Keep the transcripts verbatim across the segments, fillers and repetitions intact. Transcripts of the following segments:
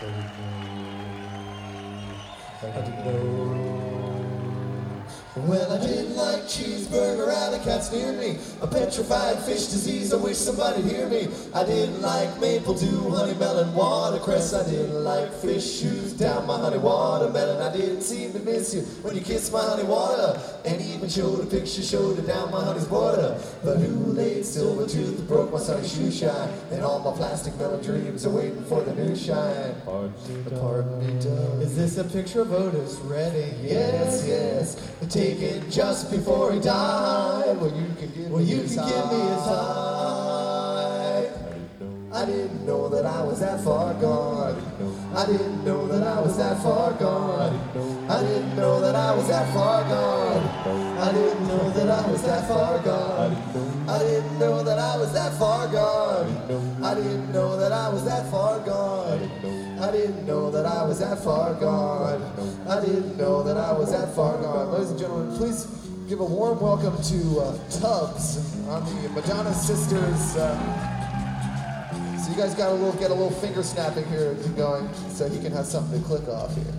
I didn't know. Well, I didn't like cheeseburger, alley cats near me, a petrified fish disease, I wish somebody'd hear me. I didn't like maple dew, honey melon, watercress. I didn't like fish shoes down my honey watermelon. I didn't seem to miss you when you kissed my honey water, and even showed a picture, showed it down my honey's border. But who laid silver tooth that broke my sunny shoe shine, and all my plastic melon dreams are waiting for the new shine. Pardon me, Doug. Is this a picture of Otis Redding? Yes, yes, taken just before he died. Well, you can give well, me you his can give me his eye. I didn't know that I was that far gone. I didn't know that I was that far gone. I didn't know that I was that far gone. I didn't know that I was that far gone. I didn't know that I was that far gone. I didn't know that I was that far gone. I didn't know that I was that far gone. I didn't know that I was that far gone. Ladies and gentlemen, please give a warm welcome to uh, Tubbs on the Madonna Sisters. Uh, so you guys got a little, get a little finger snapping here going, so he can have something to click off here.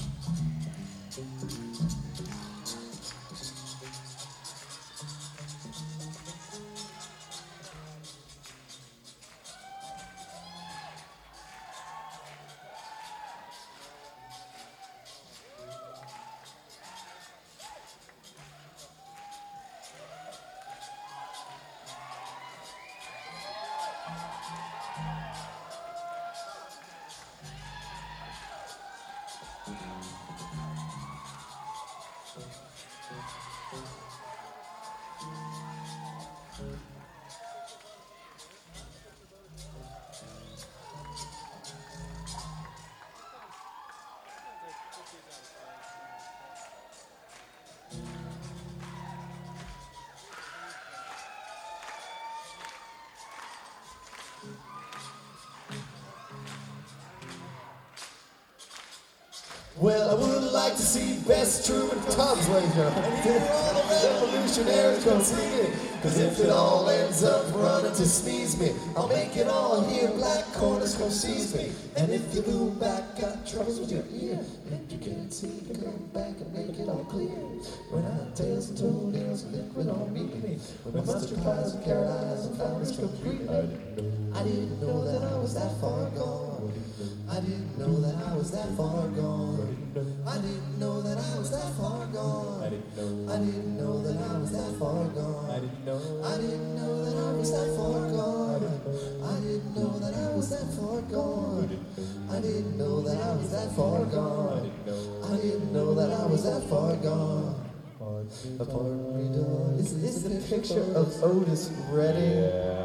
Well, I would like to see Bess Truman Tubbs, ladies and gentlemen. And hear all the revolutionaries come singing. Cause if it all ends up running to sneeze me, I'll make it all here, black corners come seize me. And if you move back, got troubles with your ear, and you can't see, you can come back and make it all clear. When I had tails and toenails and liquid on me, when my mustard pies and carrot eyes and flowers complete. I didn't know that I was that far gone. I didn't know that I was that far gone. I didn't know that I was that far gone. I didn't know that I was that far gone. I didn't know that I was that far gone. I didn't know that I was that far gone. I didn't know that I was that far gone. I didn't know that I was that far gone. Pardon me, dog. Is this a picture of Otis Redding?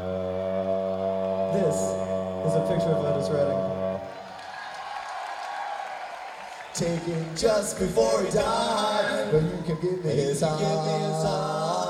Yeah. This is a picture of Otis Redding. Taken just before he died, but you can give me his eye.